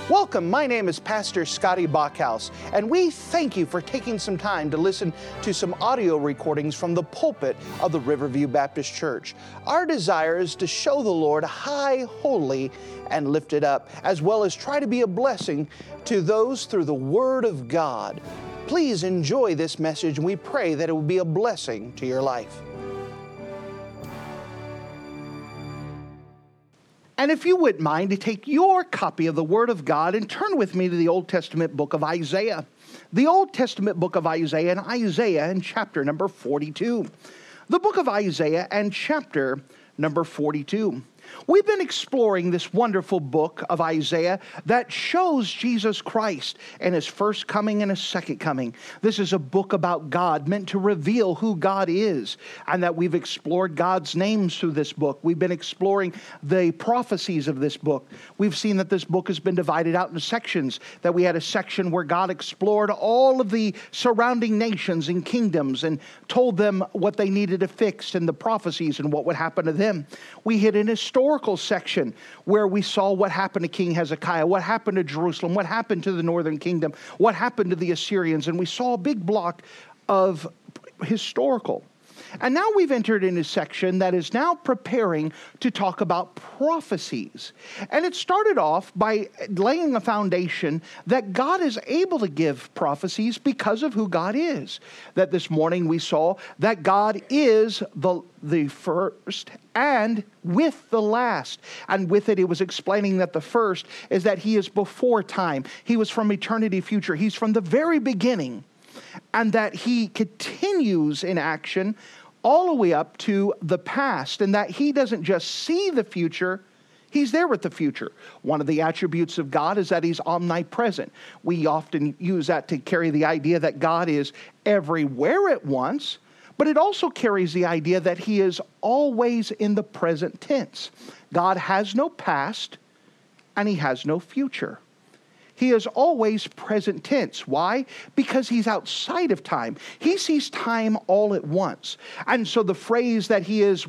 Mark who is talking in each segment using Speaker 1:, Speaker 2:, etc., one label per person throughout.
Speaker 1: Welcome, my name is Pastor Scotty Bachhaus, and we thank you for taking some time to listen to some audio recordings from the pulpit of the Riverview Baptist Church. Our desire is to show the Lord high, holy, and lifted up, as well as try to be a blessing to those through the Word of God. Please enjoy this message, and we pray that it will be a blessing to your life. And if you wouldn't mind to take your copy of the Word of God and turn with me to the Old Testament book of Isaiah. The Old Testament book of Isaiah and Isaiah in chapter number 42. The book of Isaiah and chapter number 42. We've been exploring this wonderful book of Isaiah that shows Jesus Christ and His first coming and His second coming. This is a book about God, meant to reveal who God is, and that we've explored God's names through this book. We've been exploring the prophecies of this book. We've seen that this book has been divided out into sections, that we had a section where God explored all of the surrounding nations and kingdoms and told them what they needed to fix and the prophecies and what would happen to them. We hit an historical section where we saw what happened to King Hezekiah, what happened to Jerusalem, what happened to the northern kingdom, what happened to the Assyrians, and we saw a big block of historical. And now we've entered in a section that is now preparing to talk about prophecies. And it started off by laying a foundation that God is able to give prophecies because of who God is. That this morning we saw that God is the first and with the last. And with it was explaining that the first is that He is before time. He was from eternity future. He's from the very beginning. And that He continues in action all the way up to the past, and that He doesn't just see the future, He's there with the future. One of the attributes of God is that He's omnipresent. We often use that to carry the idea that God is everywhere at once, but it also carries the idea that He is always in the present tense. God has no past, and He has no future. He is always present tense. Why? Because He's outside of time. He sees time all at once. And so the phrase that He is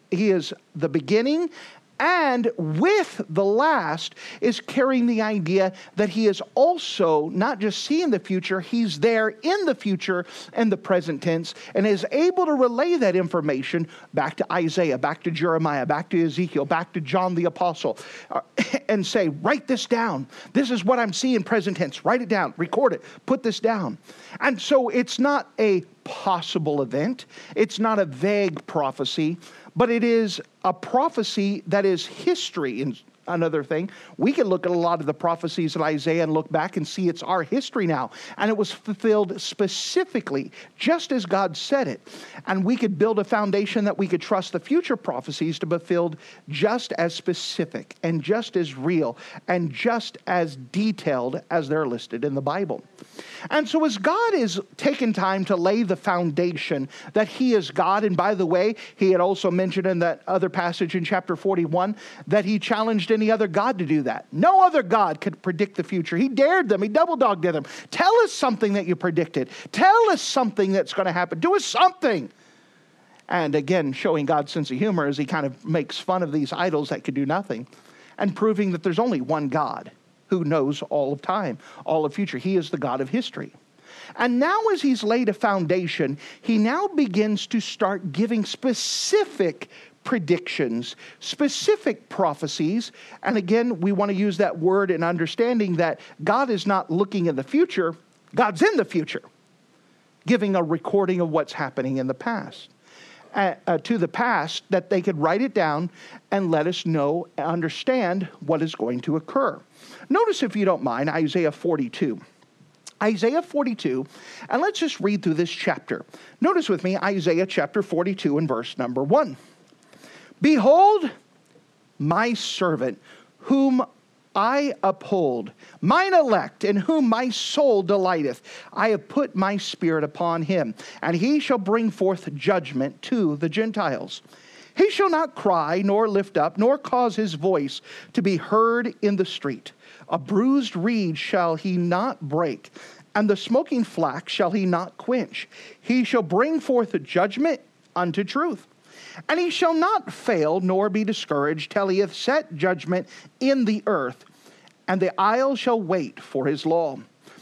Speaker 1: the beginning and with the last is carrying the idea that He is also not just seeing the future, He's there in the future and the present tense, and is able to relay that information back to Isaiah, back to Jeremiah, back to Ezekiel, back to John the Apostle, and say, write this down. This is what I'm seeing present tense. Write it down, record it, put this down. And so it's not a possible event. It's not a vague prophecy, but it is a prophecy that is history. And another thing, we can look at a lot of the prophecies of Isaiah and look back and see it's our history now. And it was fulfilled specifically, just as God said it. And we could build a foundation that we could trust the future prophecies to be fulfilled just as specific and just as real and just as detailed as they're listed in the Bible. And so as God is taking time to lay the foundation that He is God, and by the way, He had also mentioned in that other passage in chapter 41 that He challenged any other God to do that. No other God could predict the future. He dared them. He double-dogged them. Tell us something that you predicted. Tell us something that's going to happen. Do us something. And again, showing God's sense of humor as He kind of makes fun of these idols that could do nothing, and proving that there's only one God who knows all of time, all of future. He is the God of history. And now as He's laid a foundation, He now begins to start giving specific predictions, specific prophecies. And again, we want to use that word in understanding that God is not looking in the future, God's in the future, giving a recording of what's happening in the past. To the past, that they could write it down and let us know, understand what is going to occur. Notice, if you don't mind, Isaiah 42. Isaiah 42, and let's just read through this chapter. Notice with me Isaiah chapter 42 and verse number 1. Behold, my servant, whom I uphold, mine elect, in whom my soul delighteth. I have put my spirit upon him, and he shall bring forth judgment to the Gentiles. He shall not cry, nor lift up, nor cause his voice to be heard in the street. A bruised reed shall he not break, and the smoking flax shall he not quench. He shall bring forth a judgment unto truth. And he shall not fail nor be discouraged till he hath set judgment in the earth. and the isles shall wait for his law.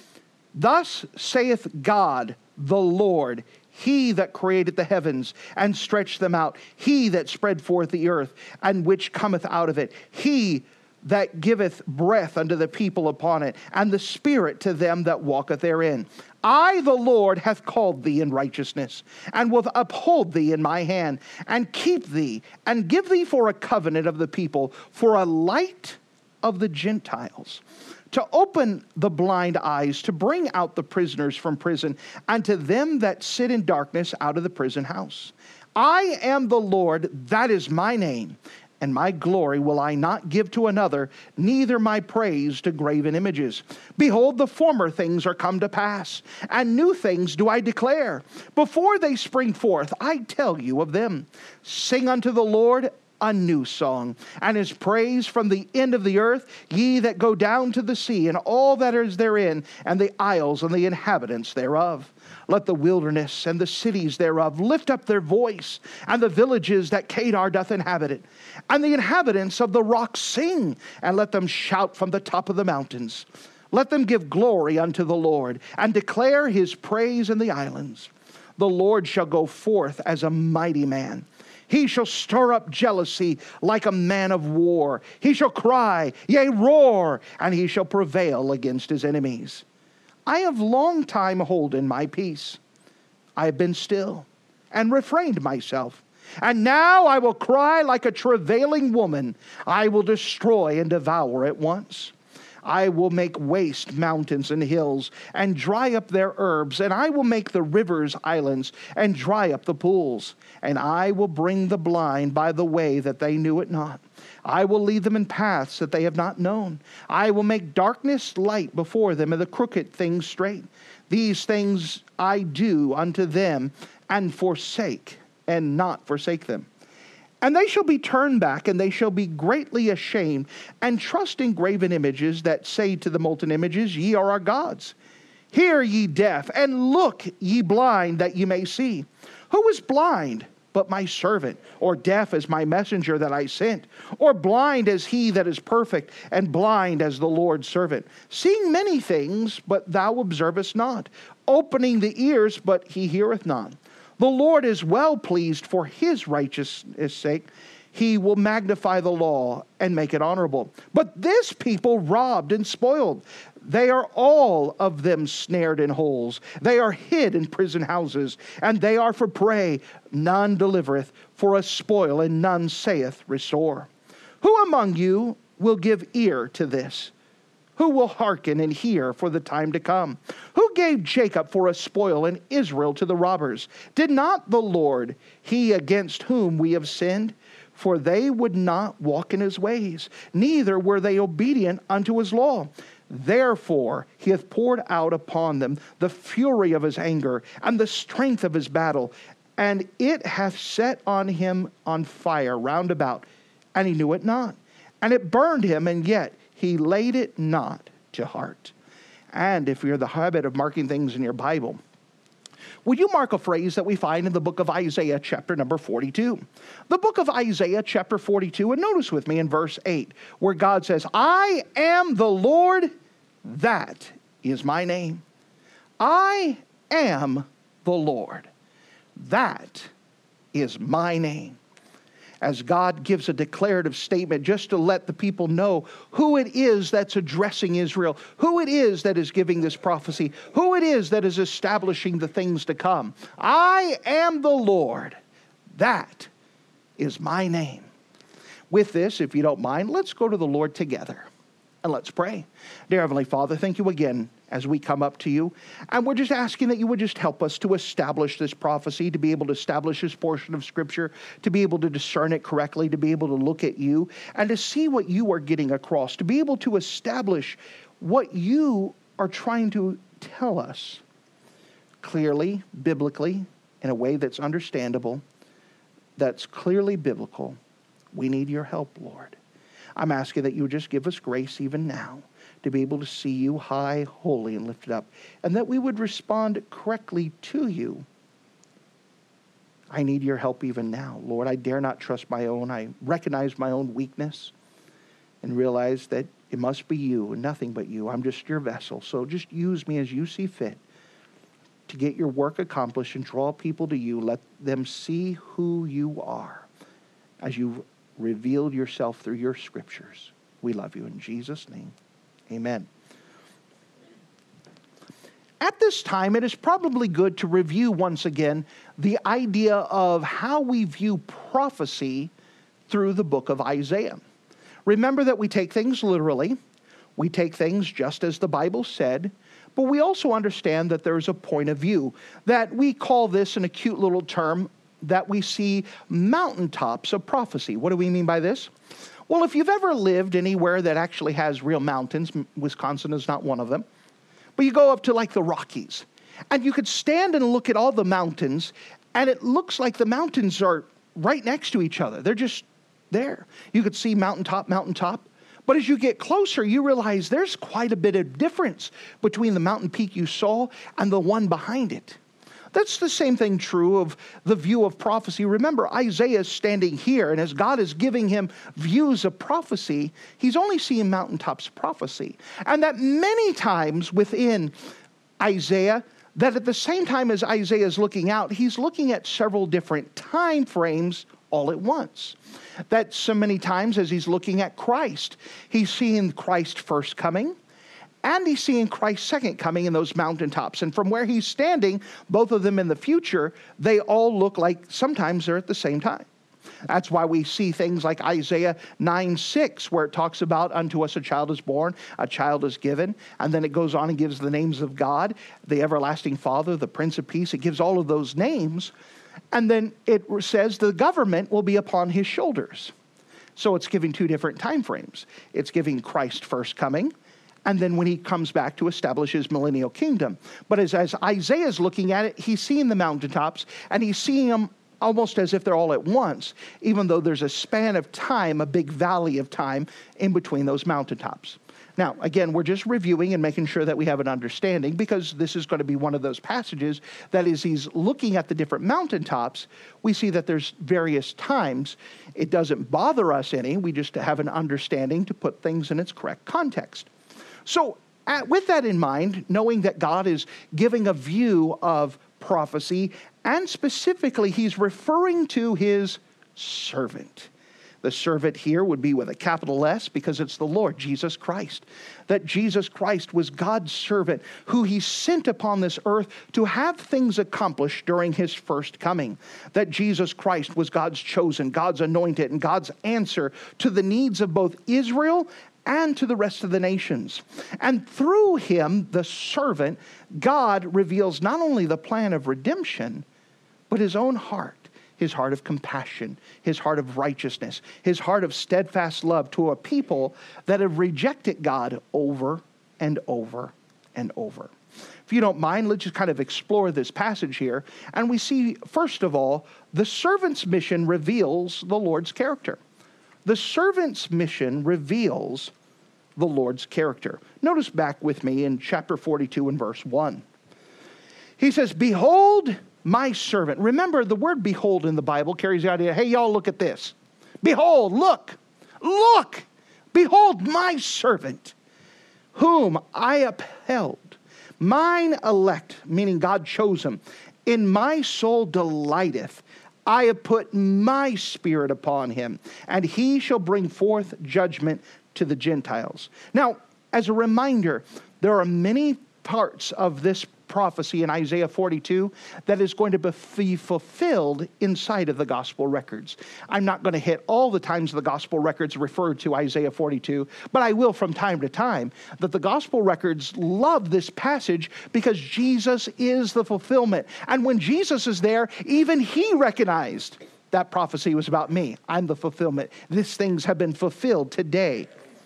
Speaker 1: Thus saith God the Lord, he that created the heavens and stretched them out, he that spread forth the earth, and which cometh out of it, he that giveth breath unto the people upon it, and the spirit to them that walketh therein. I, the Lord, hath called thee in righteousness, and will uphold thee in my hand, and keep thee, and give thee for a covenant of the people, for a light of the Gentiles, to open the blind eyes, to bring out the prisoners from prison, and to them that sit in darkness out of the prison house. I am the Lord, that is my name, and my glory will I not give to another, neither my praise to graven images. Behold, the former things are come to pass, and new things do I declare. Before they spring forth, I tell you of them. Sing unto the Lord a new song, and his praise from the end of the earth, ye that go down to the sea, and all that is therein, and the isles and the inhabitants thereof. Let the wilderness and the cities thereof lift up their voice, and the villages that Kedar doth inhabit it. And the inhabitants of the rocks sing, and let them shout from the top of the mountains. Let them give glory unto the Lord, and declare his praise in the islands. The Lord shall go forth as a mighty man. He shall stir up jealousy like a man of war. He shall cry, yea, roar, and he shall prevail against his enemies. I have long time holden my peace. I have been still and refrained myself. And now I will cry like a travailing woman. I will destroy and devour at once. I will make waste mountains and hills, and dry up their herbs, and I will make the rivers islands, and dry up the pools. And I will bring the blind by the way that they knew it not. I will lead them in paths that they have not known. I will make darkness light before them, and the crooked things straight. These things I do unto them, and forsake, and not forsake them. And they shall be turned back, and they shall be greatly ashamed, and trust in graven images that say to the molten images, ye are our gods. Hear, ye deaf, and look, ye blind, that ye may see. Who is blind but my servant, or deaf as my messenger that I sent, or blind as he that is perfect, and blind as the Lord's servant, seeing many things, but thou observest not, opening the ears, but he heareth not. The Lord is well pleased for his righteousness' sake. He will magnify the law and make it honorable. But this people robbed and spoiled. They are all of them snared in holes. They are hid in prison houses, and they are for prey. None delivereth, for a spoil, and none saith, restore. Who among you will give ear to this? Who will hearken and hear for the time to come? Who gave Jacob for a spoil and Israel to the robbers? Did not the Lord, he against whom we have sinned? For they would not walk in his ways, neither were they obedient unto his law. Therefore he hath poured out upon them the fury of his anger and the strength of his battle, and it hath set on him on fire round about, and he knew it not. And it burned him, and yet he laid it not to heart. And if you're in the habit of marking things in your Bible, would you mark a phrase that we find in the book of Isaiah, chapter number 42? The book of Isaiah, chapter 42, and notice with me in verse 8, where God says, I am the Lord, that is my name. I am the Lord, that is my name. As God gives a declarative statement just to let the people know who it is that's addressing Israel, who it is that is giving this prophecy, who it is that is establishing the things to come. I am the Lord. That is my name. With this, if you don't mind, let's go to the Lord together and let's pray. Dear Heavenly Father, thank you again as we come up to you. And we're just asking that you would just help us to establish this prophecy, to be able to establish this portion of Scripture, to be able to discern it correctly, to be able to look at you, and to see what you are getting across, to be able to establish what you are trying to tell us clearly, biblically, in a way that's understandable, that's clearly biblical. We need your help, Lord. I'm asking that you would just give us grace even now, to be able to see you high, holy, and lifted up, and that we would respond correctly to you. I need your help even now. Lord, I dare not trust my own. I recognize my own weakness and realize that It must be you and nothing but you. I'm just your vessel. So just use me as you see fit to get your work accomplished and draw people to you. Let them see who you are as you've revealed yourself through your scriptures. We love you in Jesus' name. Amen. At this time, it is probably good to review once again the idea of how we view prophecy through the book of Isaiah. Remember that we take things literally. We take things just as the Bible said. But we also understand that there's a point of view, that we call this in a cute little term that we see mountaintops of prophecy. What do we mean by this? Well, if you've ever lived anywhere that actually has real mountains, Wisconsin is not one of them, but you go up to like the Rockies, and you could stand and look at all the mountains, and it looks like the mountains are right next to each other. They're just there. You could see mountaintop, mountaintop. But as you get closer, you realize there's quite a bit of difference between the mountain peak you saw and the one behind it. That's the same thing true of the view of prophecy. Remember, Isaiah is standing here, and as God is giving him views of prophecy, he's only seeing mountaintops of prophecy. And that many times within Isaiah, that at the same time as Isaiah is looking out, he's looking at several different time frames all at once. That so many times as he's looking at Christ, he's seeing Christ first coming, and he's seeing Christ's second coming in those mountaintops. And from where he's standing, both of them in the future, they all look like sometimes they're at the same time. That's why we see things like Isaiah 9:6, where it talks about, unto us a child is born, a child is given. And then it goes on and gives the names of God, the everlasting Father, the Prince of Peace. It gives all of those names. And then it says the government will be upon his shoulders. So it's giving two different time frames. It's giving Christ first coming, and then when he comes back to establish his millennial kingdom. But as Isaiah is looking at it, he's seeing the mountaintops, and he's seeing them almost as if they're all at once, even though there's a span of time, a big valley of time in between those mountaintops. Now, again, we're just reviewing and making sure that we have an understanding, because this is going to be one of those passages that as he's looking at the different mountaintops, we see that there's various times. It doesn't bother us any. We just have an understanding to put things in its correct context. So with that in mind, knowing that God is giving a view of prophecy, and specifically he's referring to his servant. The servant here would be with a capital S because it's the Lord Jesus Christ. That Jesus Christ was God's servant who he sent upon this earth to have things accomplished during his first coming. That Jesus Christ was God's chosen, God's anointed, and God's answer to the needs of both Israel and to the rest of the nations. And through him, the servant, God reveals not only the plan of redemption, but his own heart. His heart of compassion, his heart of righteousness, his heart of steadfast love to a people that have rejected God over and over and over. If you don't mind, let's just kind of explore this passage here. And we see, first of all, the servant's mission reveals the Lord's character. The servant's mission reveals the Lord's character. Notice back with me in chapter 42 and verse 1. He says, behold, my servant. Remember, the word behold in the Bible carries the idea, hey, y'all, look at this. Behold, look, behold, my servant, whom I upheld, mine elect, meaning God chose him. In my soul delighteth. I have put my spirit upon him, and he shall bring forth judgment to the Gentiles. Now, as a reminder, there are many parts of this prophecy in Isaiah 42 that is going to be fulfilled inside of the gospel records. I'm not going to hit all the times the gospel records refer to Isaiah 42, but I will from time to time, that the gospel records love this passage because Jesus is the fulfillment. And when Jesus is there, even he recognized that prophecy was about me. I'm the fulfillment. These things have been fulfilled today.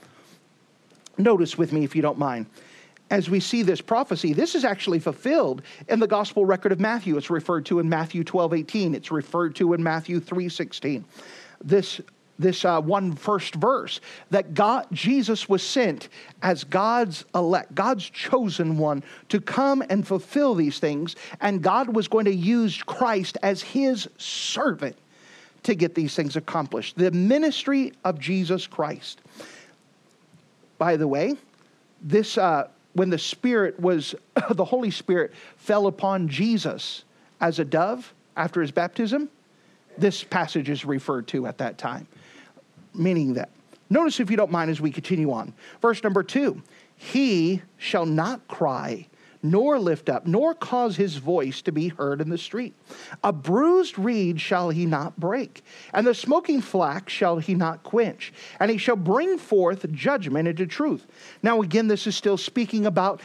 Speaker 1: Notice with me, if you don't mind, as we see this prophecy, this is actually fulfilled in the gospel record of Matthew. It's referred to in Matthew 12:18. It's referred to in Matthew 3:16. This one first verse, that Jesus was sent as God's elect, God's chosen one, to come and fulfill these things. And God was going to use Christ as his servant to get these things accomplished. The ministry of Jesus Christ. by the way, this when the Spirit was, the Holy Spirit fell upon Jesus as a dove after his baptism, this passage is referred to at that time, meaning that. Notice, if you don't mind, as we continue on. Verse number 2, he shall not cry, nor lift up, nor cause his voice to be heard in the street. A bruised reed shall he not break, and the smoking flax shall he not quench, and he shall bring forth judgment into truth. Now again, this is still speaking about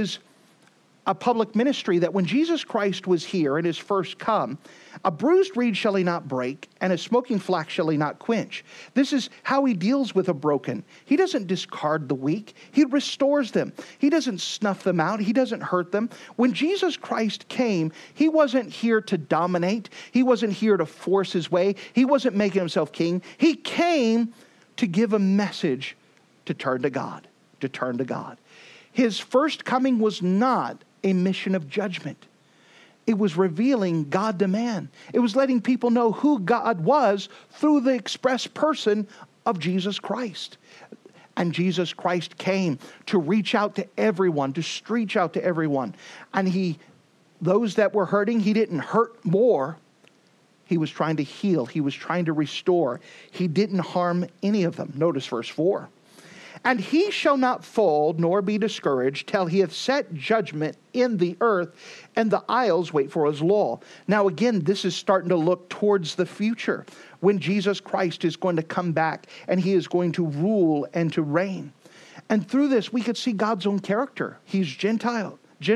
Speaker 1: a public ministry, that when Jesus Christ was here in his first come, a bruised reed shall he not break, and a smoking flax shall he not quench. This is how he deals with a broken. He doesn't discard the weak. He restores them. He doesn't snuff them out. He doesn't hurt them. When Jesus Christ came, he wasn't here to dominate. He wasn't here to force his way. He wasn't making himself king. He came to give a message to turn to God, to turn to God. His first coming was not a mission of judgment. It was revealing God to man. It was letting people know who God was through the express person of Jesus Christ. And Jesus Christ came to reach out to everyone, to stretch out to everyone. And those that were hurting, he didn't hurt more. He was trying to heal. He was trying to restore. He didn't harm any of them. Notice verse 4. And he shall not fall nor be discouraged till he hath set judgment in the earth, and the isles wait for his law. Now again, this is starting to look towards the future, when Jesus Christ is going to come back and he is going to rule and to reign. And through this, we could see God's own character. He's gentle.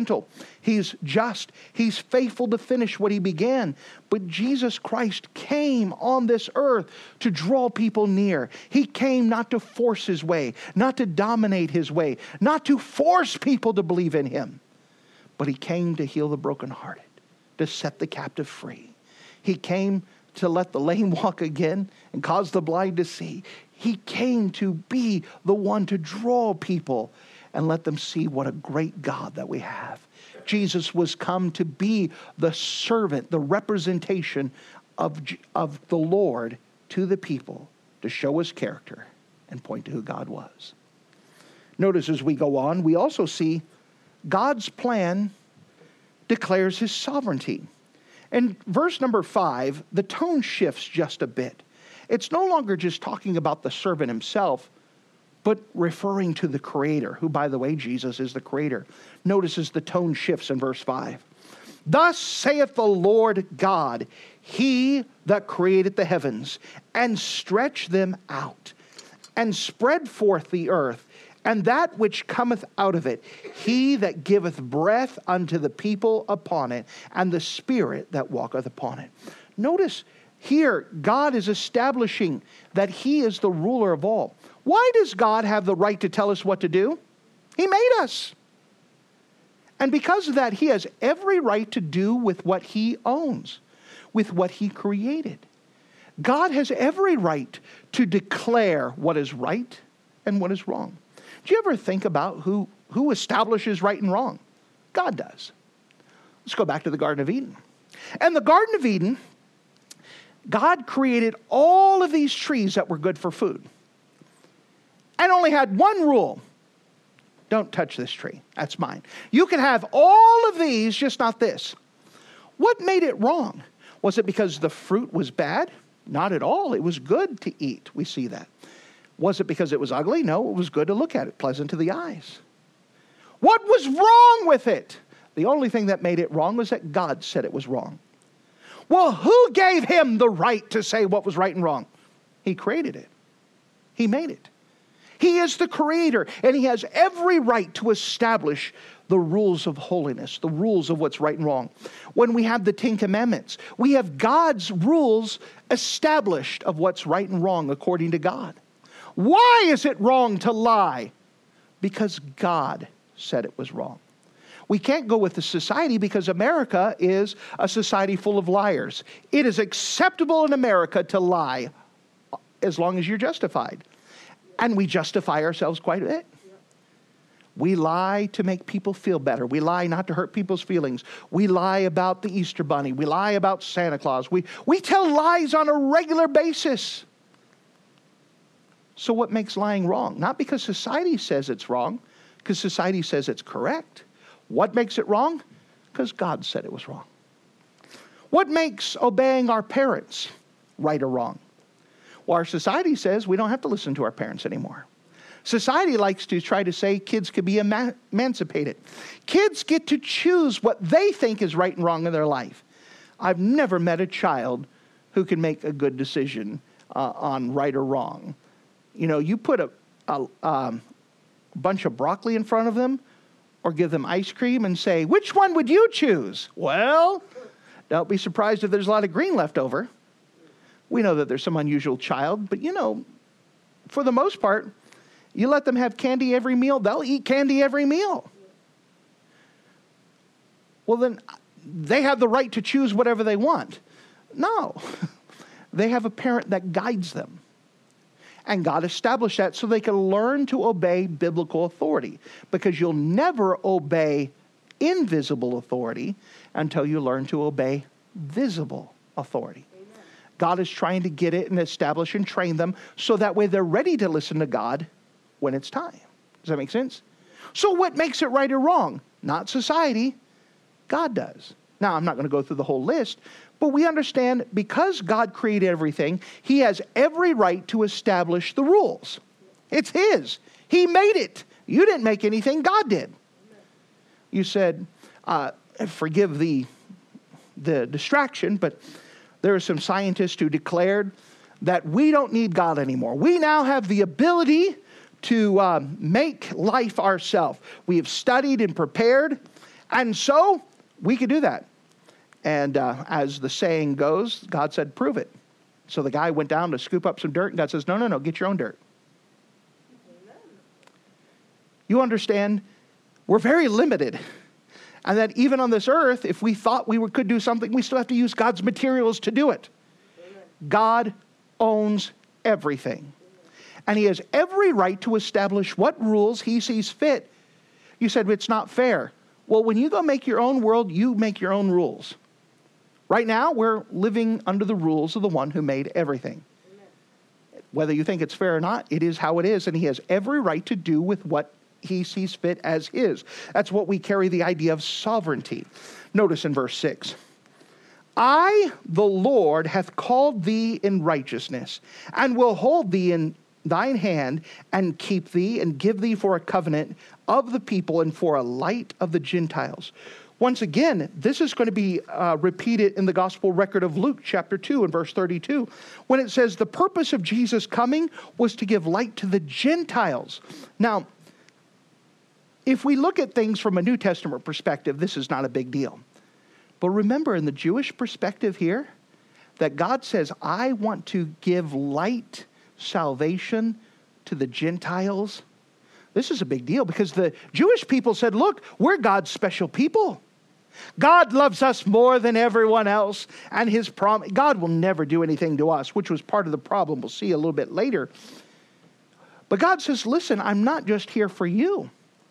Speaker 1: He's just. He's faithful to finish what he began. But Jesus Christ came on this earth to draw people near. He came not to force his way, not to dominate his way, not to force people to believe in him. But he came to heal the brokenhearted, to set the captive free. He came to let the lame walk again and cause the blind to see. He came to be the one to draw people and let them see what a great God that we have. Jesus was come to be the servant, the representation of the Lord to the people, to show his character and point to who God was. Notice as we go on, we also see God's plan declares his sovereignty. In verse number 5, the tone shifts just a bit. It's no longer just talking about the servant himself, but referring to the Creator, who, by the way, Jesus is the Creator. Notice as the tone shifts in verse 5. Thus saith the Lord God, he that created the heavens, and stretched them out, and spread forth the earth, and that which cometh out of it, he that giveth breath unto the people upon it, and the spirit that walketh upon it. Notice here, God is establishing that he is the ruler of all. Why does God have the right to tell us what to do? He made us. And because of that, he has every right to do with what he owns, with what he created. God has every right to declare what is right and what is wrong. Do you ever think about who establishes right and wrong? God does. Let's go back to the Garden of Eden. And the Garden of Eden, God created all of these trees that were good for food. And only had one rule. Don't touch this tree. That's mine. You can have all of these, just not this. What made it wrong? Was it because the fruit was bad? Not at all. It was good to eat. We see that. Was it because it was ugly? No, it was good to look at it, pleasant to the eyes. What was wrong with it? The only thing that made it wrong was that God said it was wrong. Well, who gave him the right to say what was right and wrong? He created it. He made it. He is the creator, and he has every right to establish the rules of holiness, the rules of what's right and wrong. When we have the Ten Commandments, we have God's rules established of what's right and wrong according to God. Why is it wrong to lie? Because God said it was wrong. We can't go with the society because America is a society full of liars. It is acceptable in America to lie as long as you're justified. And we justify ourselves quite a bit. We lie to make people feel better. We lie not to hurt people's feelings. We lie about the Easter Bunny. We lie about Santa Claus. We tell lies on a regular basis. So what makes lying wrong? Not because society says it's wrong, because society says it's correct. What makes it wrong? Because God said it was wrong. What makes obeying our parents right or wrong? Well, our society says we don't have to listen to our parents anymore. Society likes to try to say kids could be emancipated. Kids get to choose what they think is right and wrong in their life. I've never met a child who can make a good decision on right or wrong. You know, you put a bunch of broccoli in front of them or give them ice cream and say, which one would you choose? Well, don't be surprised if there's a lot of green left over. We know that there's some unusual child, but you know, for the most part, you let them have candy every meal, they'll eat candy every meal. Well, then they have the right to choose whatever they want. No, they have a parent that guides them. And God established that so they can learn to obey biblical authority. Because you'll never obey invisible authority until you learn to obey visible authority. Amen. God is trying to get it and establish and train them so that way they're ready to listen to God when it's time. Does that make sense? So what makes it right or wrong? Not society. God does. Now, I'm not going to go through the whole list, but we understand because God created everything, he has every right to establish the rules. It's his. He made it. You didn't make anything. God did. You said, forgive the distraction, but there are some scientists who declared that we don't need God anymore. We now have the ability to make life ourselves. We have studied and prepared, and so we could do that. And as the saying goes, God said, prove it. So the guy went down to scoop up some dirt, and God says, no, get your own dirt. Amen. You understand, we're very limited. And that even on this earth, if we thought we could do something, we still have to use God's materials to do it. Amen. God owns everything. And he has every right to establish what rules he sees fit. You said, it's not fair. Well, when you go make your own world, you make your own rules. Right now, we're living under the rules of the one who made everything. Amen. Whether you think it's fair or not, it is how it is. And he has every right to do with what he sees fit as his. That's what we carry the idea of sovereignty. Notice in verse 6. I, the Lord, hath called thee in righteousness, and will hold thee in thine hand, and keep thee, and give thee for a covenant of the people, and for a light of the Gentiles. Once again, this is going to be repeated in the gospel record of Luke chapter 2 and verse 32, when it says the purpose of Jesus coming was to give light to the Gentiles. Now, if we look at things from a New Testament perspective, this is not a big deal. But remember, in the Jewish perspective here, that God says, I want to give light, salvation to the Gentiles. This is a big deal because the Jewish people said, look, we're God's special people. God loves us more than everyone else, and his promise, God will never do anything to us, which was part of the problem. We'll see a little bit later. But God says, listen, I'm not just here for you.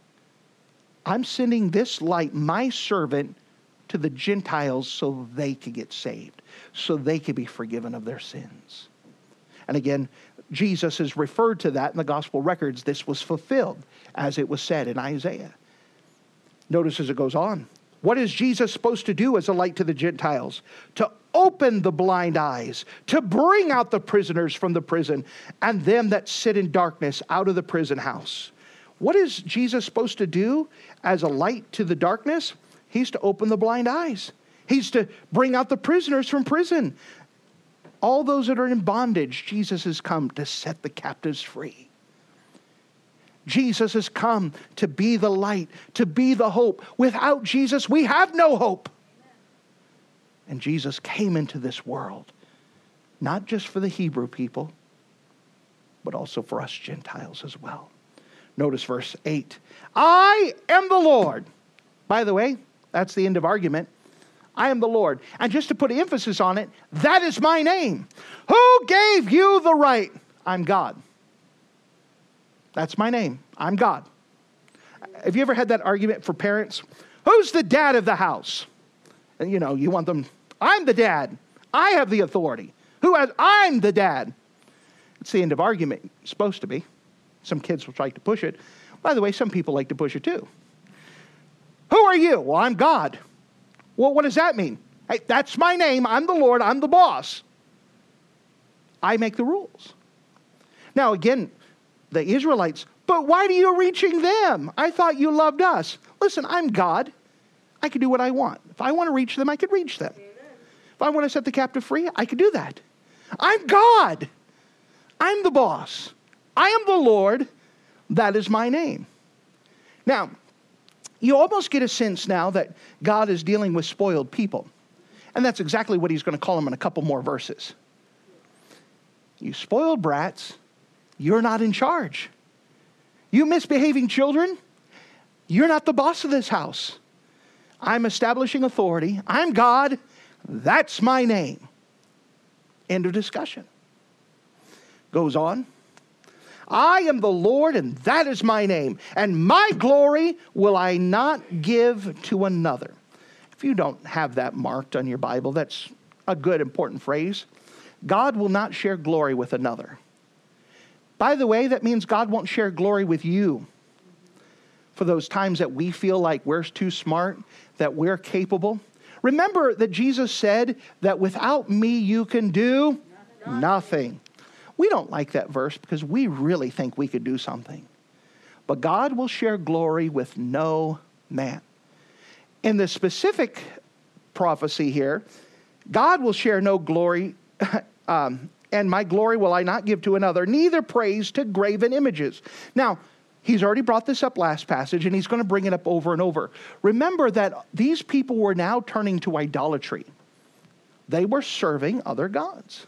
Speaker 1: I'm sending this light, my servant, to the Gentiles so they could get saved, so they could be forgiven of their sins. And again, Jesus is referred to that in the gospel records. This was fulfilled as it was said in Isaiah. Notice as it goes on. What is Jesus supposed to do as a light to the Gentiles? To open the blind eyes, to bring out the prisoners from the prison, and them that sit in darkness out of the prison house. What is Jesus supposed to do as a light to the darkness? He's to open the blind eyes. He's to bring out the prisoners from prison. All those that are in bondage, Jesus has come to set the captives free. Jesus has come to be the light, to be the hope. Without Jesus, we have no hope. And Jesus came into this world, not just for the Hebrew people, but also for us Gentiles as well. Notice verse 8. I am the Lord. By the way, that's the end of argument. I am the Lord. And just to put emphasis on it, that is my name. Who gave you the right? I'm God. That's my name. I'm God. Have you ever had that argument for parents? Who's the dad of the house? And you know, you want them, I'm the dad. I have the authority. I'm the dad. It's the end of argument. It's supposed to be. Some kids will try to push it. By the way, some people like to push it too. Who are you? Well, I'm God. Well, what does that mean? Hey, that's my name. I'm the Lord. I'm the boss. I make the rules. Now, again, the Israelites, but why are you reaching them? I thought you loved us. Listen, I'm God. I can do what I want. If I want to reach them, I could reach them. Amen. If I want to set the captive free, I could do that. I'm God. I'm the boss. I am the Lord. That is my name. Now, you almost get a sense now that God is dealing with spoiled people. And that's exactly what he's going to call them in a couple more verses. You spoiled brats, you're not in charge. You misbehaving children, you're not the boss of this house. I'm establishing authority. I'm God. That's my name. End of discussion. Goes on. I am the Lord, and that is my name. And my glory will I not give to another. If you don't have that marked on your Bible, that's a good, important phrase. God will not share glory with another. By the way, that means God won't share glory with you. For those times that we feel like we're too smart, that we're capable. Remember that Jesus said that without me you can do nothing. We don't like that verse because we really think we could do something. But God will share glory with no man. In the specific prophecy here, God will share no glory, and my glory will I not give to another, neither praise to graven images. Now, he's already brought this up last passage, and he's going to bring it up over and over. Remember that these people were now turning to idolatry. They were serving other gods.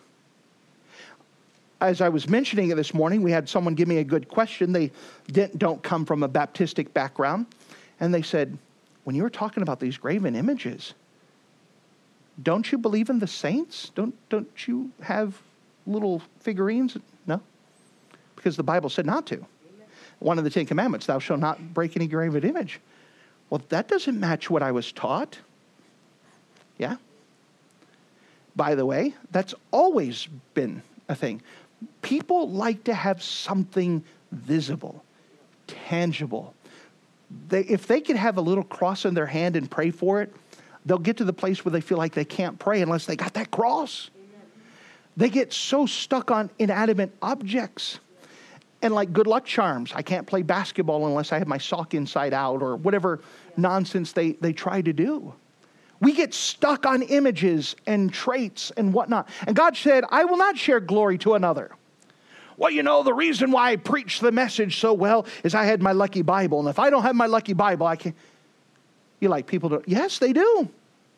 Speaker 1: As I was mentioning it this morning, we had someone give me a good question. They don't come from a Baptistic background. And they said, when you were talking about these graven images, don't you believe in the saints? Don't you have little figurines? No, because the Bible said not to. Amen. One of the 10 Commandments, thou shalt not break any graven image. Well, that doesn't match what I was taught. Yeah. By the way, that's always been a thing. People like to have something visible, tangible. If they can have a little cross in their hand and pray for it, they'll get to the place where they feel like they can't pray unless they got that cross. Amen. They get so stuck on inanimate objects. And like good luck charms, I can't play basketball unless I have my sock inside out or whatever nonsense they try to do. We get stuck on images and traits and whatnot. And God said, I will not share glory to another. Well, you know, the reason why I preach the message so well is I had my lucky Bible. And if I don't have my lucky Bible, I can't. You like people to, yes, they do.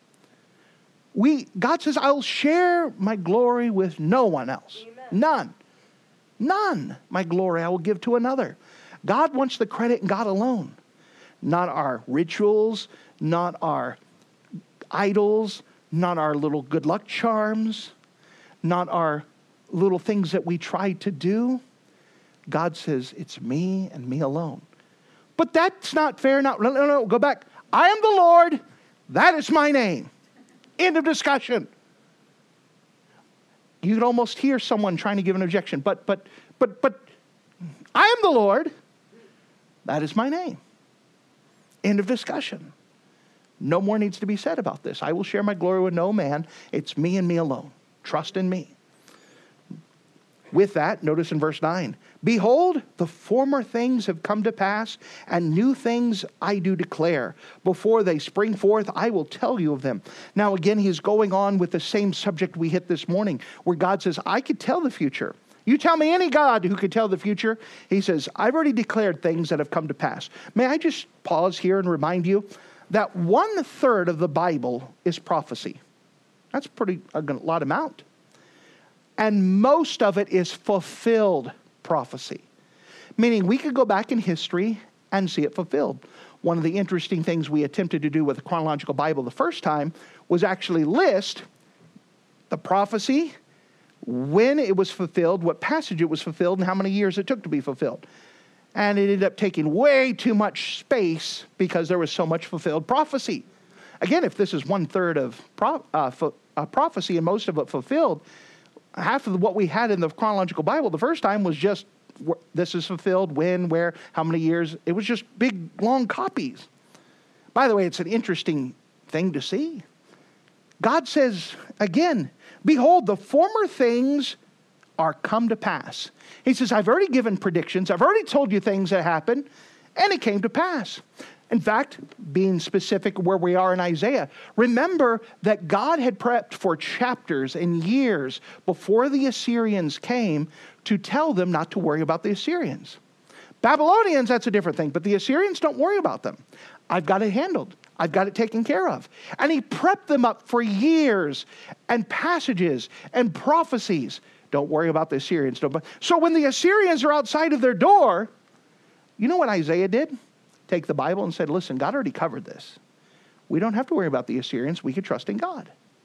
Speaker 1: God says, I'll share my glory with no one else. Amen. None. My glory I will give to another. God wants the credit and God alone. Not our rituals, not our idols, not our little good luck charms, not our little things that we try to do. God says, it's me and me alone. But that's not fair. No, go back. I am the Lord. That is my name. End of discussion. You can almost hear someone trying to give an objection. But I am the Lord. That is my name. End of discussion. No more needs to be said about this. I will share my glory with no man. It's me and me alone. Trust in me. With that, notice in verse 9, behold, the former things have come to pass, and new things I do declare. Before they spring forth, I will tell you of them. Now again, he's going on with the same subject we hit this morning, where God says, I could tell the future. You tell me any God who could tell the future. He says, I've already declared things that have come to pass. May I just pause here and remind you that 1/3 of the Bible is prophecy. That's a lot amount. And most of it is fulfilled prophecy. Meaning we could go back in history and see it fulfilled. One of the interesting things we attempted to do with the chronological Bible the first time was actually list the prophecy, when it was fulfilled, what passage it was fulfilled, and how many years it took to be fulfilled. And it ended up taking way too much space because there was so much fulfilled prophecy. Again, if this is 1/3 of prophecy and most of it fulfilled, half of what we had in the chronological Bible the first time was just, this is fulfilled, when, where, how many years. It was just big, long copies. By the way, it's an interesting thing to see. God says, again, behold, the former things are come to pass. He says, I've already given predictions. I've already told you things that happened, and it came to pass. In fact, being specific where we are in Isaiah, remember that God had prepped for chapters and years before the Assyrians came to tell them not to worry about the Assyrians. Babylonians, that's a different thing, but the Assyrians, don't worry about them. I've got it handled. I've got it taken care of. And he prepped them up for years and passages and prophecies. Don't worry about the Assyrians. So when the Assyrians are outside of their door, you know what Isaiah did? Take the Bible and said, listen, God already covered this. We don't have to worry about the Assyrians. We can trust in God.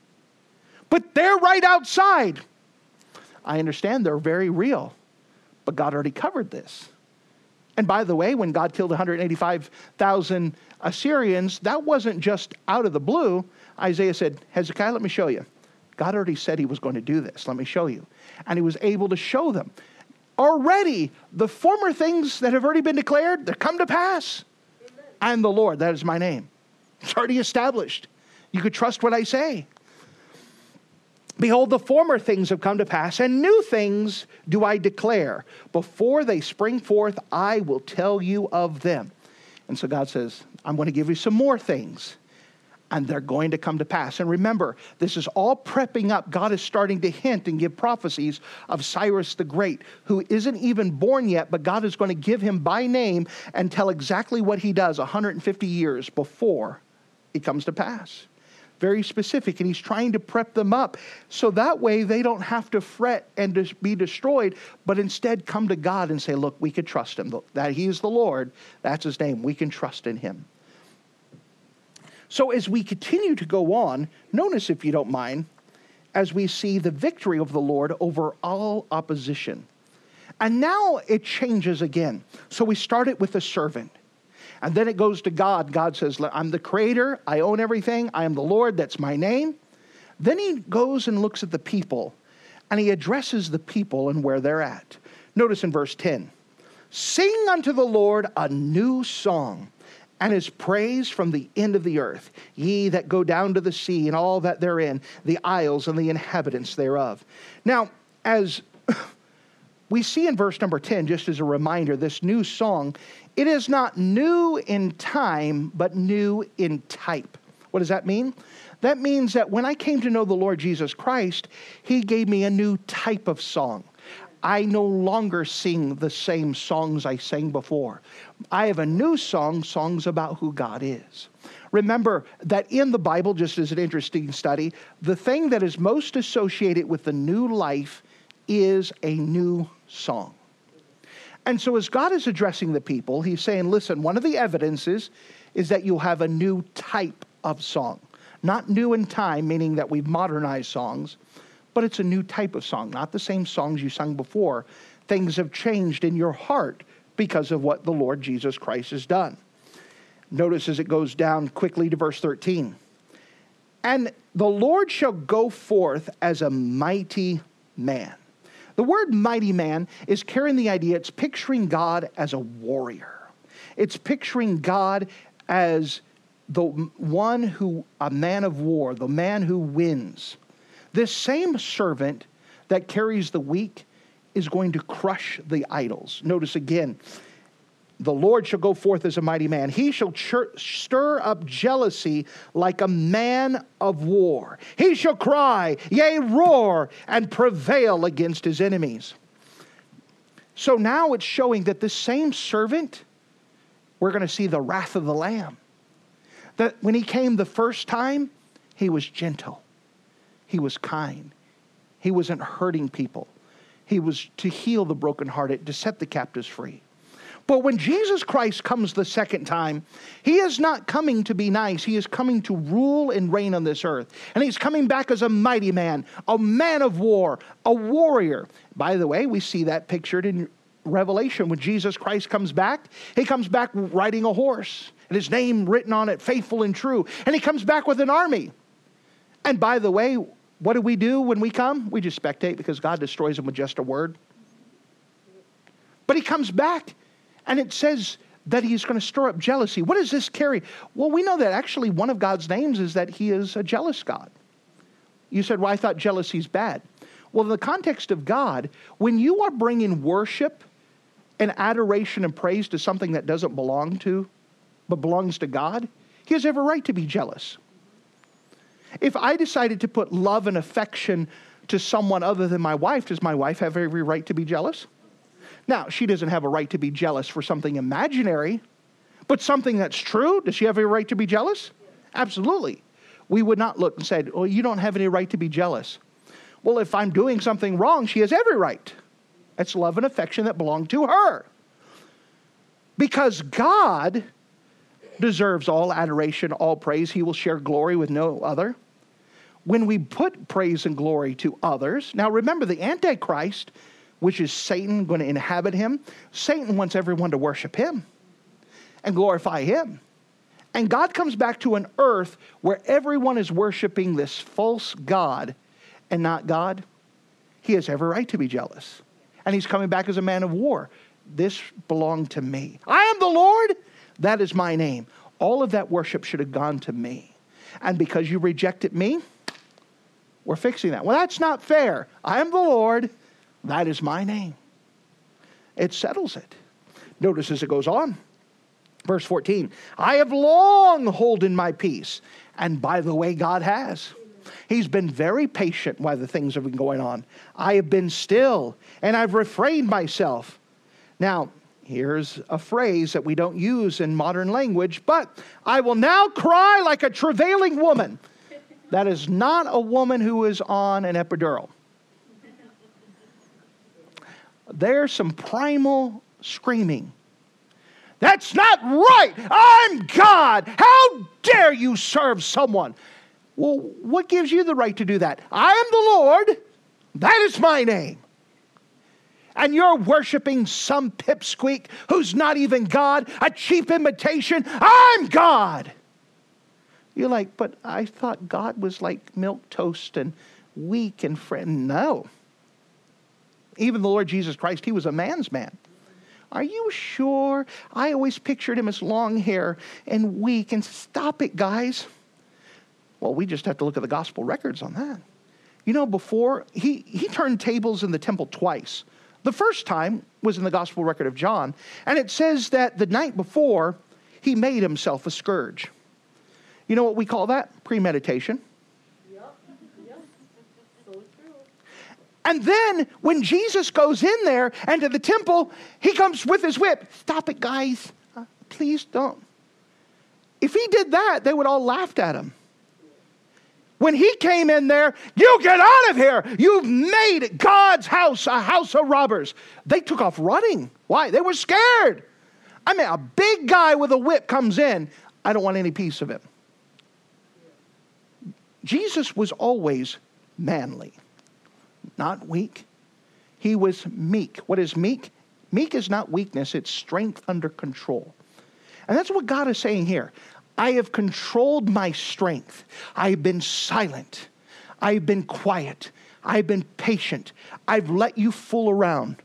Speaker 1: But they're right outside. I understand they're very real, but God already covered this. And by the way, when God killed 185,000 Assyrians, that wasn't just out of the blue. Isaiah said, Hezekiah, let me show you. God already said he was going to do this. Let me show you. And he was able to show them. Already, the former things that have already been declared, they come to pass. Amen. I am the Lord, that is my name. It's already established. You could trust what I say. Behold, the former things have come to pass, and new things do I declare. Before they spring forth, I will tell you of them. And so God says, I'm going to give you some more things, and they're going to come to pass. And remember, this is all prepping up. God is starting to hint and give prophecies of Cyrus the Great, who isn't even born yet, but God is going to give him by name and tell exactly what he does 150 years before it comes to pass. Very specific, and he's trying to prep them up so that way they don't have to fret and be destroyed, but instead come to God and say, look, we can trust him. That he is the Lord, that's his name. We can trust in him. So as we continue to go on, notice, if you don't mind, as we see the victory of the Lord over all opposition. And now it changes again. So we started with the servant. And then it goes to God. God says, I'm the creator. I own everything. I am the Lord. That's my name. Then he goes and looks at the people. And he addresses the people and where they're at. Notice in verse 10. Sing unto the Lord a new song, and his praise from the end of the earth. Ye that go down to the sea and all that therein, the isles and the inhabitants thereof. Now, as we see in verse number 10, just as a reminder, this new song, it is not new in time, but new in type. What does that mean? That means that when I came to know the Lord Jesus Christ, he gave me a new type of song. I no longer sing the same songs I sang before. I have a new song, songs about who God is. Remember that in the Bible, just as an interesting study, the thing that is most associated with the new life is a new song. And so as God is addressing the people, he's saying, listen, one of the evidences is that you'll have a new type of song. Not new in time, meaning that we've modernized songs, but it's a new type of song, not the same songs you sung before. Things have changed in your heart because of what the Lord Jesus Christ has done. Notice as it goes down quickly to verse 13. And the Lord shall go forth as a mighty man. The word mighty man is carrying the idea, it's picturing God as a warrior. It's picturing God as the one who, a man of war, the man who wins. This same servant that carries the weak is going to crush the idols. Notice again, the Lord shall go forth as a mighty man. He shall stir up jealousy like a man of war. He shall cry, yea, roar, and prevail against his enemies. So now it's showing that this same servant, we're going to see the wrath of the Lamb. That when he came the first time, he was gentle. He was kind. He wasn't hurting people. He was to heal the brokenhearted, to set the captives free. But when Jesus Christ comes the second time, he is not coming to be nice. He is coming to rule and reign on this earth. And he's coming back as a mighty man, a man of war, a warrior. By the way, we see that pictured in Revelation. When Jesus Christ comes back, he comes back riding a horse, and his name written on it, faithful and true. And he comes back with an army. And by the way, What do we do when we come? We just spectate because God destroys them with just a word. But he comes back and it says that he's going to stir up jealousy. What does this carry? Well, we know that actually one of God's names is that he is a jealous God. You said, well, I thought jealousy is bad. Well, in the context of God, when you are bringing worship and adoration and praise to something that doesn't belong to, but belongs to God, he has every right to be jealous. If I decided to put love and affection to someone other than my wife, does my wife have every right to be jealous? Now, she doesn't have a right to be jealous for something imaginary, but something that's true, does she have a right to be jealous? Absolutely. We would not look and say, well, you don't have any right to be jealous. Well, if I'm doing something wrong, she has every right. It's love and affection that belong to her. Because God deserves all adoration, all praise. He will share glory with no other. When we put praise and glory to others, now remember the Antichrist, which is Satan, going to inhabit him. Satan wants everyone to worship him and glorify him. And God comes back to an earth where everyone is worshiping this false God and not God. He has every right to be jealous. And he's coming back as a man of war. This belonged to me. I am the Lord. That is my name. All of that worship should have gone to me. And because you rejected me, we're fixing that. Well, that's not fair. I am the Lord. That is my name. It settles it. Notice as it goes on. Verse 14. I have long holden my peace. And by the way, God has. He's been very patient while the things have been going on. I have been still, and I've refrained myself. Now, here's a phrase that we don't use in modern language, but I will now cry like a travailing woman. That is not a woman who is on an epidural. There's some primal screaming. That's not right. I'm God. How dare you serve someone? Well, what gives you the right to do that? I am the Lord. That is my name. And you're worshiping some pipsqueak who's not even God, a cheap imitation. I'm God. You're like, but I thought God was like milquetoast and weak and friend. No. Even the Lord Jesus Christ, he was a man's man. Are you sure? I always pictured him as long hair and weak. And stop it, guys. Well, we just have to look at the gospel records on that. You know, before, he turned tables in the temple twice. The first time was in the gospel record of John. And it says that the night before, he made himself a scourge. You know what we call that? Premeditation.
Speaker 2: Yep. So true.
Speaker 1: And then when Jesus goes in there and to the temple, he comes with his whip. Stop it, guys. Please don't. If he did that, they would all laughed at him. When he came in there, you get out of here. You've made God's house a house of robbers. They took off running. Why? They were scared. I mean, a big guy with a whip comes in. I don't want any piece of him. Jesus was always manly, not weak. He was meek. What is meek? Meek is not weakness. It's strength under control. And that's what God is saying here. I have controlled my strength. I've been silent. I've been quiet. I've been patient. I've let you fool around.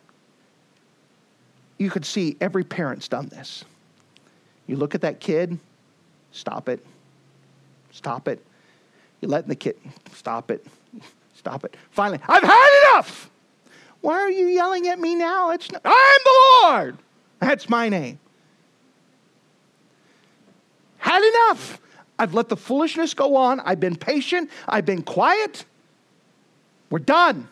Speaker 1: You could see every parent's done this. You look at that kid, stop it. Stop it. You're letting the kid, stop it. Stop it. Finally, I've had enough. Why are you yelling at me now? I'm the Lord. That's my name. Had enough. I've let the foolishness go on. I've been patient. I've been quiet. We're done.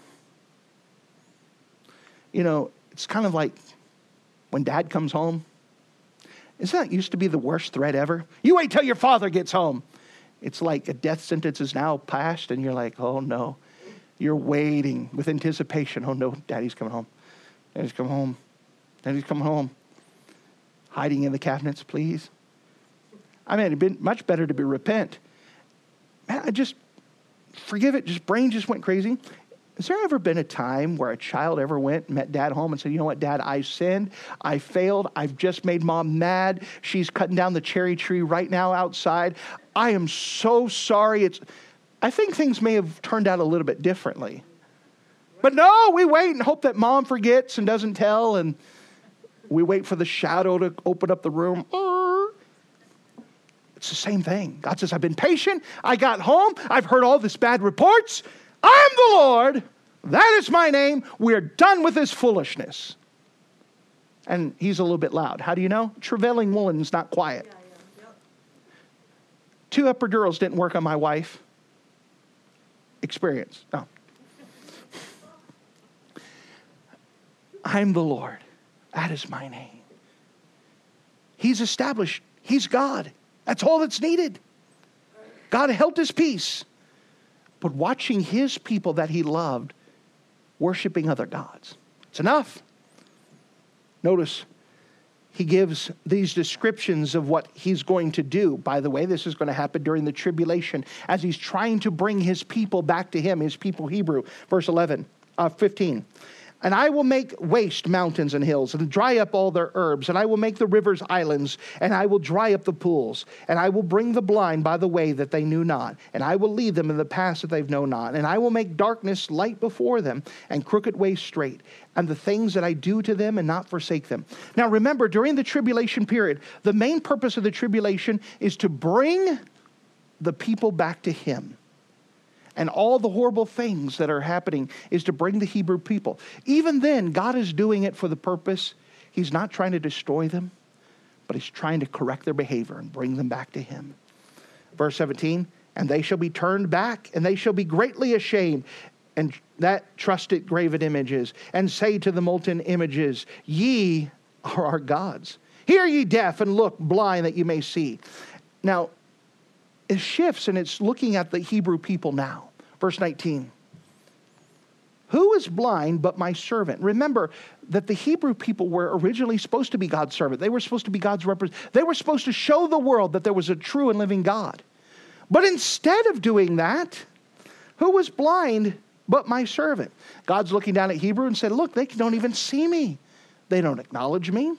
Speaker 1: You know, it's kind of like when dad comes home. Isn't that used to be the worst threat ever? You wait till your father gets home. It's like a death sentence is now passed and you're like, oh no. You're waiting with anticipation. Oh no, daddy's coming home. Daddy's coming home. Daddy's coming home. Hiding in the cabinets, please. I mean, it'd been much better to be repent. Man, I just forgive it. Brain just went crazy. Has there ever been a time where a child ever went and met dad home and said, you know what, dad, I sinned. I failed. I've just made mom mad. She's cutting down the cherry tree right now outside. I am so sorry. I think things may have turned out a little bit differently. But no, we wait and hope that mom forgets and doesn't tell, and we wait for the shadow to open up the room. It's the same thing. God says, I've been patient. I got home. I've heard all this bad reports. I'm the Lord. That is my name. We're done with this foolishness. And he's a little bit loud. How do you know? Travailing woman's not quiet.
Speaker 2: Yeah.
Speaker 1: 2 epidurals didn't work on my wife. Experience. No. I'm the Lord. That is my name. He's established. He's God. That's all that's needed. God held his peace. But watching his people that he loved worshiping other gods. It's enough. Notice he gives these descriptions of what he's going to do. By the way, this is going to happen during the tribulation as he's trying to bring his people back to him, his people Hebrew. Verse 15. And I will make waste mountains and hills, and dry up all their herbs, and I will make the rivers islands, and I will dry up the pools, and I will bring the blind by the way that they knew not, and I will lead them in the paths that they've known not, and I will make darkness light before them, and crooked ways straight, and the things that I do to them and not forsake them. Now remember, during the tribulation period, the main purpose of the tribulation is to bring the people back to him. And all the horrible things that are happening is to bring the Hebrew people. Even then, God is doing it for the purpose. He's not trying to destroy them, but he's trying to correct their behavior and bring them back to him. Verse 17, and they shall be turned back, and they shall be greatly ashamed, and that trusted graven images, and say to the molten images, ye are our gods. Hear ye deaf, and look blind that you may see. Now, it shifts and it's looking at the Hebrew people now. Verse 19. Who is blind but my servant? Remember that the Hebrew people were originally supposed to be God's servant. They were supposed to be God's representative. They were supposed to show the world that there was a true and living God. But instead of doing that, who was blind but my servant? God's looking down at Hebrew and said, look, they don't even see me. They don't acknowledge me.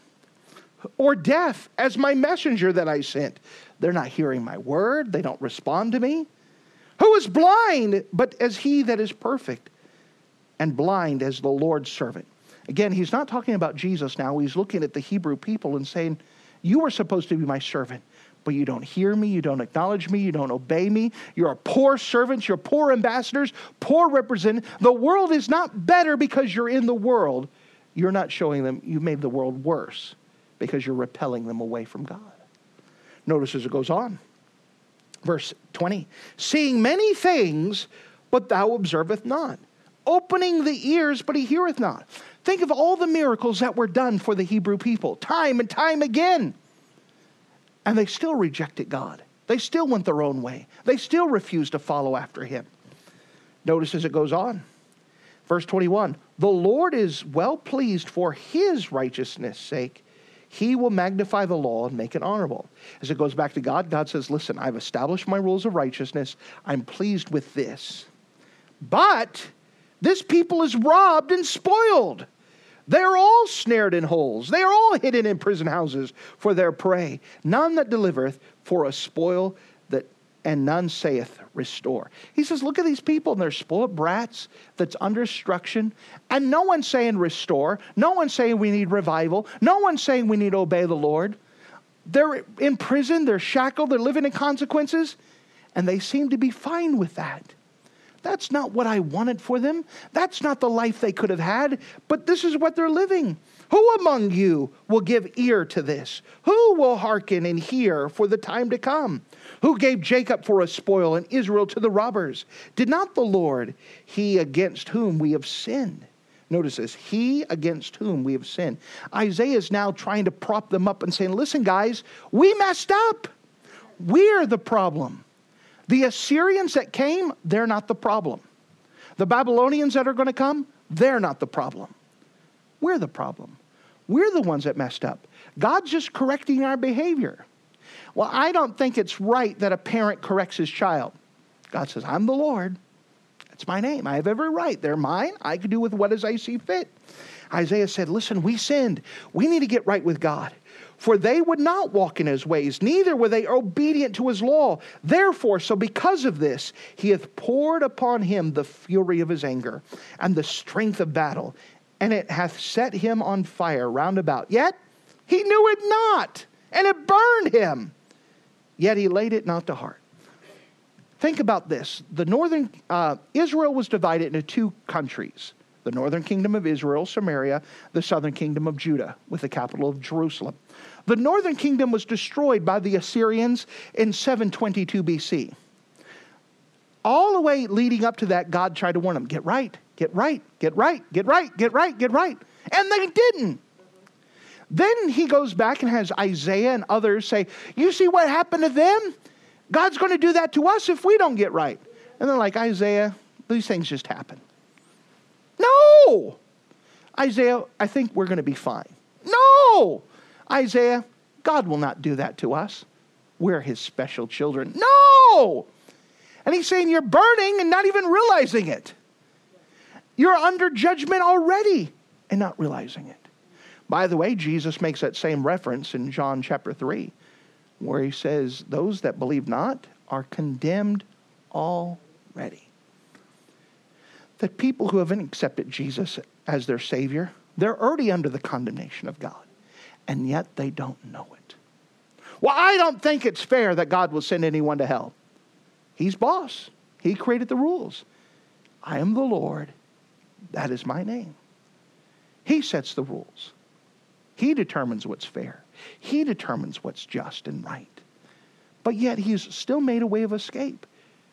Speaker 1: Or deaf as my messenger that I sent. They're not hearing my word. They don't respond to me. Who is blind, but as he that is perfect, and blind as the Lord's servant. Again, he's not talking about Jesus now. He's looking at the Hebrew people and saying, you were supposed to be my servant, but you don't hear me, you don't acknowledge me, you don't obey me. You're a poor servants, you're poor ambassadors, poor representatives. The world is not better because you're in the world. You're not showing them, you made the world worse because you're repelling them away from God. Notice as it goes on. Verse 20. Seeing many things, but thou observest not. Opening the ears, but he heareth not. Think of all the miracles that were done for the Hebrew people, time and time again. And they still rejected God. They still went their own way. They still refused to follow after him. Notice as it goes on. Verse 21. The Lord is well pleased for his righteousness' sake. He will magnify the law and make it honorable. As it goes back to God, God says, listen, I've established my rules of righteousness. I'm pleased with this. But this people is robbed and spoiled. They're all snared in holes. They are all hidden in prison houses for their prey. None that delivereth for a spoil, and none saith restore. He says, look at these people and they're spoiled brats that's under instruction. And no one's saying restore. No one's saying we need revival. No one's saying we need to obey the Lord. They're in prison. They're shackled. They're living in consequences. And they seem to be fine with that. That's not what I wanted for them. That's not the life they could have had. But this is what they're living. Who among you will give ear to this? Who will hearken and hear for the time to come? Who gave Jacob for a spoil and Israel to the robbers? Did not the Lord, he against whom we have sinned? Notice this, he against whom we have sinned. Isaiah is now trying to prop them up and saying, listen guys, we messed up. We're the problem. The Assyrians that came, they're not the problem. The Babylonians that are going to come, they're not the problem. We're the problem. We're the ones that messed up. God's just correcting our behavior. Well, I don't think it's right that a parent corrects his child. God says, I'm the Lord. That's my name. I have every right. They're mine. I can do with what as I see fit. Isaiah said, listen, we sinned. We need to get right with God. For they would not walk in his ways, neither were they obedient to his law. Therefore, so because of this, he hath poured upon him the fury of his anger, and the strength of battle, and it hath set him on fire round about. Yet he knew it not, and it burned him. Yet he laid it not to heart. Think about this. The northern Israel was divided into two countries. The northern kingdom of Israel, Samaria, the southern kingdom of Judah, with the capital of Jerusalem. The northern kingdom was destroyed by the Assyrians in 722 BC. All the way leading up to that, God tried to warn them, get right, get right, get right, get right, get right, get right. And they didn't. Then he goes back and has Isaiah and others say, you see what happened to them? God's going to do that to us if we don't get right. And they're like, Isaiah, these things just happen. No! Isaiah, I think we're going to be fine. No! Isaiah, God will not do that to us. We're his special children. No! And he's saying you're burning and not even realizing it. You're under judgment already and not realizing it. By the way, Jesus makes that same reference in John chapter 3, where he says, those that believe not are condemned already. That people who haven't accepted Jesus as their Savior, they're already under the condemnation of God. And yet they don't know it. Well, I don't think it's fair that God will send anyone to hell. He's boss. He created the rules. I am the Lord. That is my name. He sets the rules. He determines what's fair. He determines what's just and right. But yet he's still made a way of escape.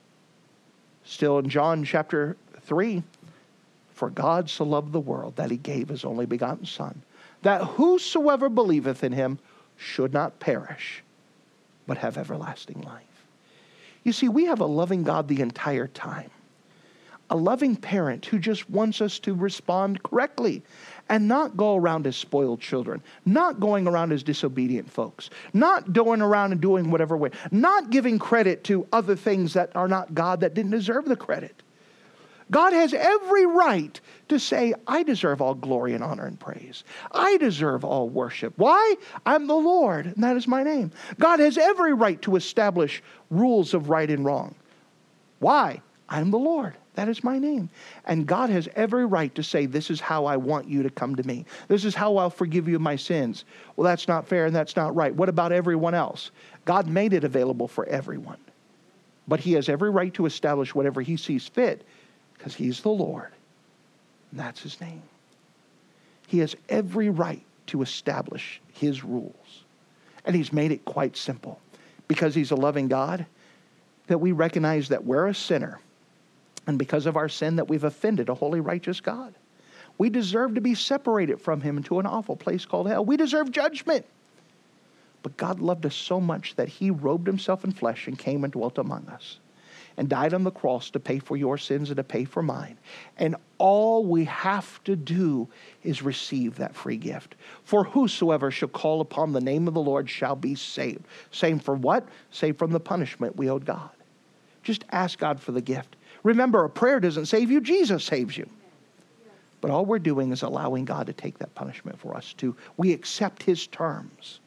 Speaker 1: Still in John chapter 3, for God so loved the world that he gave his only begotten Son, that whosoever believeth in him should not perish, but have everlasting life. You see, we have a loving God the entire time. A loving parent who just wants us to respond correctly and not go around as spoiled children, not going around as disobedient folks, not going around and doing whatever way, not giving credit to other things that are not God that didn't deserve the credit. God has every right to say, I deserve all glory and honor and praise. I deserve all worship. Why? I'm the Lord, and that is my name. God has every right to establish rules of right and wrong. Why? I'm the Lord. That is my name. And God has every right to say, this is how I want you to come to me. This is how I'll forgive you my sins. Well, that's not fair and that's not right. What about everyone else? God made it available for everyone. But he has every right to establish whatever he sees fit, because he's the Lord. And that's his name. He has every right to establish his rules. And he's made it quite simple. Because he's a loving God, that we recognize that we're a sinner. And because of our sin, that we've offended a holy, righteous God. We deserve to be separated from him into an awful place called hell. We deserve judgment. But God loved us so much that he robed himself in flesh and came and dwelt among us. And died on the cross to pay for your sins and to pay for mine. And all we have to do is receive that free gift. For whosoever shall call upon the name of the Lord shall be saved. Saved from what? Saved from the punishment we owed God. Just ask God for the gift. Remember, a prayer doesn't save you. Jesus saves you. But all we're doing is allowing God to take that punishment for us too. We accept his terms.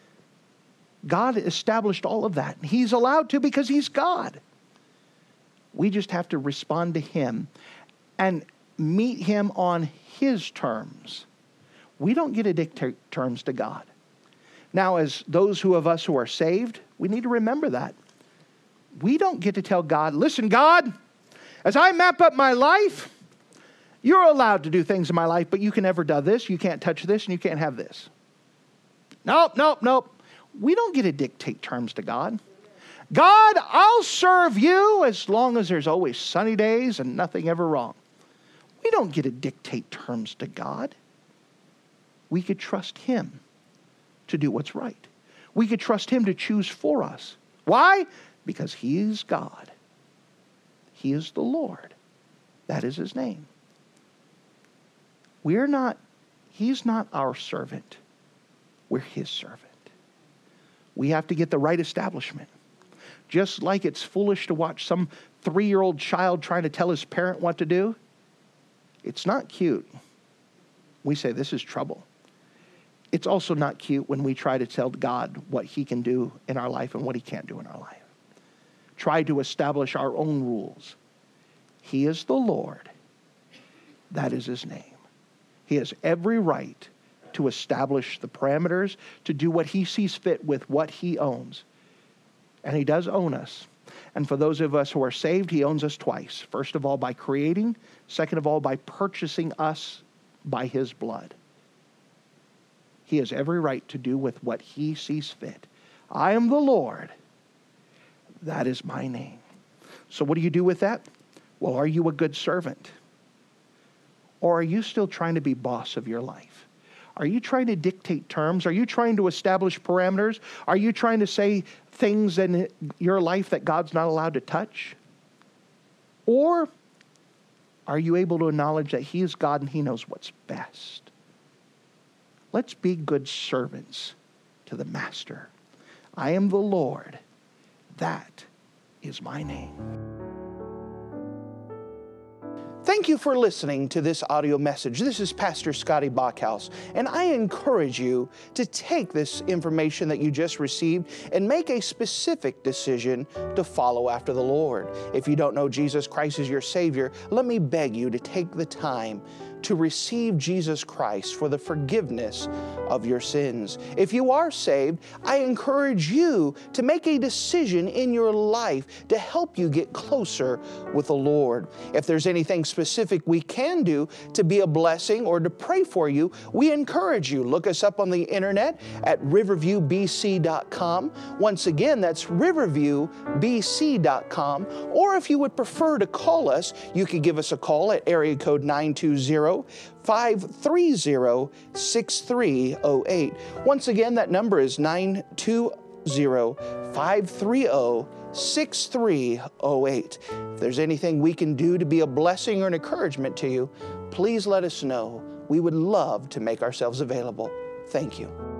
Speaker 1: God established all of that. He's allowed to because he's God. We just have to respond to him and meet him on his terms. We don't get to dictate terms to God. Now, as those of us who are saved, we need to remember that. We don't get to tell God, listen, God, as I map up my life, you're allowed to do things in my life, but you can never do this, you can't touch this, and you can't have this. Nope. We don't get to dictate terms to God. God, I'll serve you as long as there's always sunny days and nothing ever wrong. We don't get to dictate terms to God. We could trust him to do what's right. We could trust him to choose for us. Why? Because he is God. He is the Lord. That is his name. He's not our servant. We're his servant. We have to get the right establishment. Just like it's foolish to watch some 3-year-old child trying to tell his parent what to do. It's not cute. We say this is trouble. It's also not cute when we try to tell God what he can do in our life and what he can't do in our life. Try to establish our own rules. He is the Lord. That is his name. He has every right to establish the parameters, to do what he sees fit with what he owns. And he does own us. And for those of us who are saved, he owns us twice. First of all, by creating. Second of all, by purchasing us by his blood. He has every right to do with what he sees fit. I am the Lord. That is my name. So what do you do with that? Well, are you a good servant? Or are you still trying to be boss of your life? Are you trying to dictate terms? Are you trying to establish parameters? Are you trying to say things in your life that God's not allowed to touch? Or are you able to acknowledge that he is God and he knows what's best? Let's be good servants to the Master. I am the Lord. That is my name. Thank you for listening to this audio message. This is Pastor Scotty Bachhaus, and I encourage you to take this information that you just received and make a specific decision to follow after the Lord. If you don't know Jesus Christ as your Savior, let me beg you to take the time to receive Jesus Christ for the forgiveness of your sins. If you are saved, I encourage you to make a decision in your life to help you get closer with the Lord. If there's anything specific we can do to be a blessing or to pray for you, we encourage you. Look us up on the internet at riverviewbc.com. Once again, that's riverviewbc.com. Or if you would prefer to call us, you could give us a call at area code 920-530-6308. Once again, that number is 920-530-6308. If there's anything we can do to be a blessing or an encouragement to you, please let us know. We would love to make ourselves available. Thank you.